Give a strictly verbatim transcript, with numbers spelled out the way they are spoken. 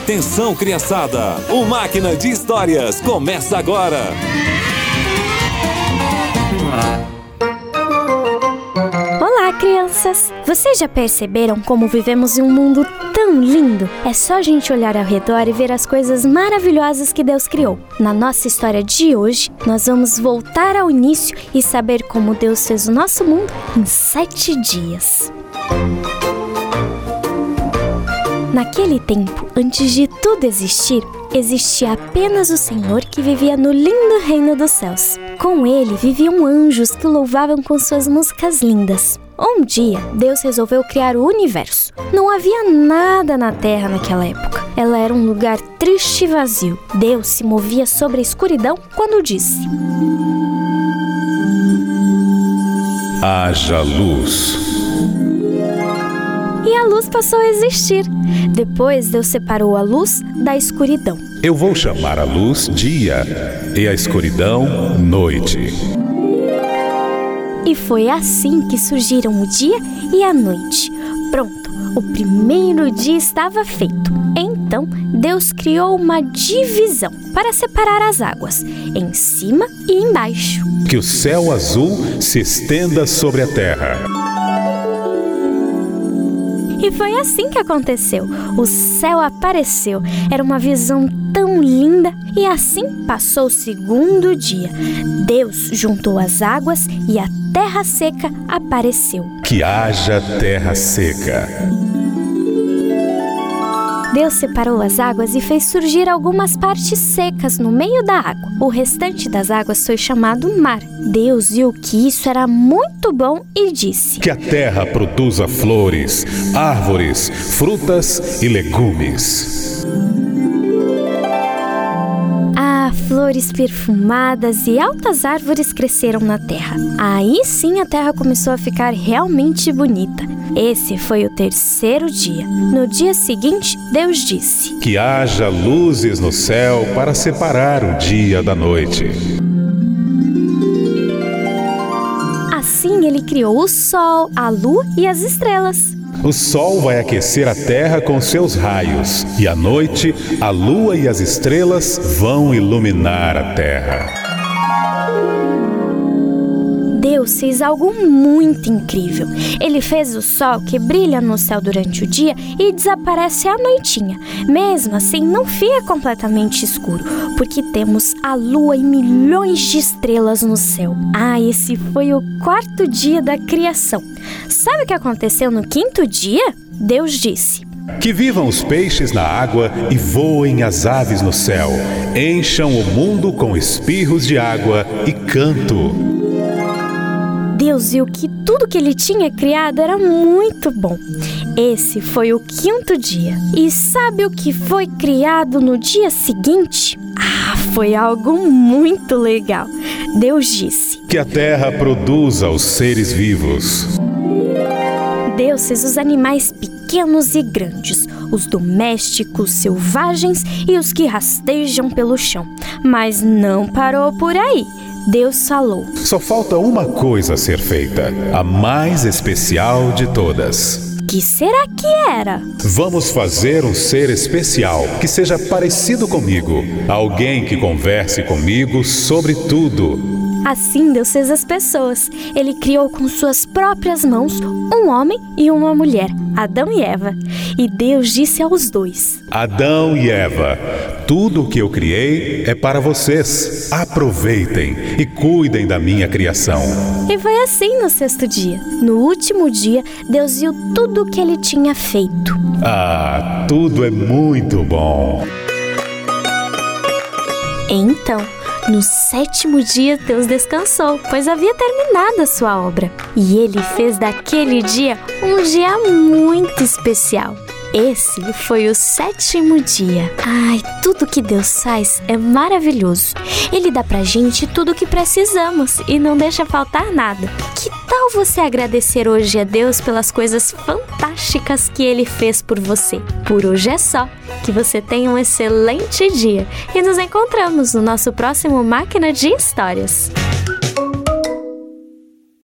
Atenção, criançada! O Máquina de Histórias começa agora! Olá, crianças! Vocês já perceberam como vivemos em um mundo tão lindo? É só a gente olhar ao redor e ver as coisas maravilhosas que Deus criou. Na nossa história de hoje, nós vamos voltar ao início e saber como Deus fez o nosso mundo em sete dias. Naquele tempo, antes de tudo existir, existia apenas o Senhor que vivia no lindo reino dos céus. Com ele viviam anjos que o louvavam com suas músicas lindas. Um dia, Deus resolveu criar o universo. Não havia nada na terra naquela época. Ela era um lugar triste e vazio. Deus se movia sobre a escuridão quando disse: haja luz. E a luz passou a existir. Depois, Deus separou a luz da escuridão. Eu vou chamar a luz dia e a escuridão noite. E foi assim que surgiram o dia e a noite. Pronto, o primeiro dia estava feito. Então, Deus criou uma divisão para separar as águas, em cima e embaixo. Que o céu azul se estenda sobre a terra. E foi assim que aconteceu. O céu apareceu. Era uma visão tão linda. E assim passou o segundo dia. Deus juntou as águas e a terra seca apareceu. Que haja terra seca. Deus separou as águas e fez surgir algumas partes secas no meio da água. O restante das águas foi chamado mar. Deus viu que isso era muito bom e disse: que a terra produza flores, árvores, frutas e legumes. Ah, flores perfumadas e altas árvores cresceram na terra. Aí sim a terra começou a ficar realmente bonita. Esse foi o terceiro dia. No dia seguinte, Deus disse: que haja luzes no céu para separar o dia da noite. Assim ele criou o sol, a lua e as estrelas. O sol vai aquecer a terra com seus raios, e à noite a lua e as estrelas vão iluminar a terra. Deus fez algo muito incrível. Ele fez o sol que brilha no céu durante o dia e desaparece à noitinha. Mesmo assim, não fica completamente escuro, porque temos a lua e milhões de estrelas no céu. Ah, esse foi o quarto dia da criação. Sabe o que aconteceu no quinto dia? Deus disse: que vivam os peixes na água e voem as aves no céu. Encham o mundo com espirros de água e canto. Deus viu que tudo que ele tinha criado era muito bom. Esse foi o quinto dia. E sabe o que foi criado no dia seguinte? Ah, foi algo muito legal. Deus disse: que a terra produza os seres vivos. Deus fez os animais pequenos e grandes, os domésticos, selvagens e os que rastejam pelo chão. Mas não parou por aí. Deus falou: só falta uma coisa a ser feita, a mais especial de todas. Que será que era? Vamos fazer um ser especial, que seja parecido comigo. Alguém que converse comigo sobre tudo. Assim Deus fez as pessoas. Ele criou com suas próprias mãos um homem e uma mulher, Adão e Eva. E Deus disse aos dois: Adão e Eva, tudo o que eu criei é para vocês. Aproveitem e cuidem da minha criação. E foi assim no sexto dia. No último dia, Deus viu tudo o que ele tinha feito. Ah, tudo é muito bom. Então, no sétimo dia, Deus descansou, pois havia terminado a sua obra. E ele fez daquele dia um dia muito especial. Esse foi o sétimo dia. Ai, tudo que Deus faz é maravilhoso. Ele dá pra gente tudo o que precisamos e não deixa faltar nada. Que tal você agradecer hoje a Deus pelas coisas fantásticas que Ele fez por você? Por hoje é só. Que você tenha um excelente dia e nos encontramos no nosso próximo Máquina de Histórias.